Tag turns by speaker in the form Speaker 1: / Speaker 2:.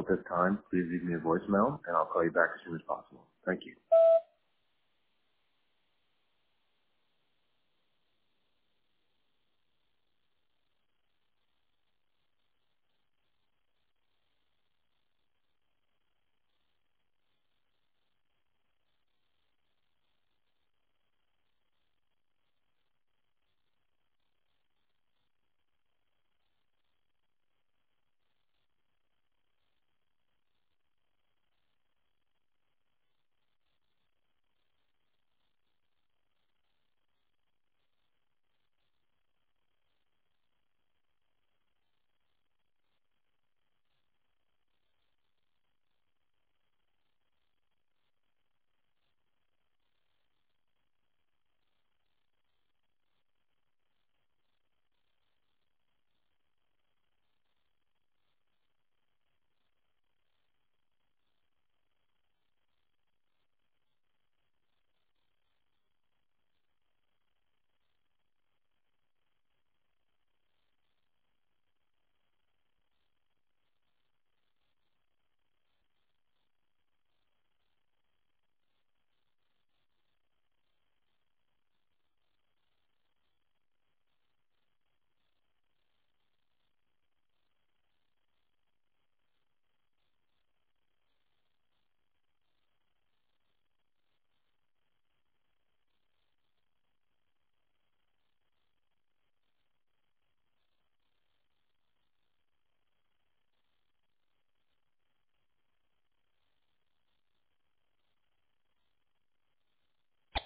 Speaker 1: at this time, please leave me a voicemail, and I'll call you back as soon as possible. Thank you.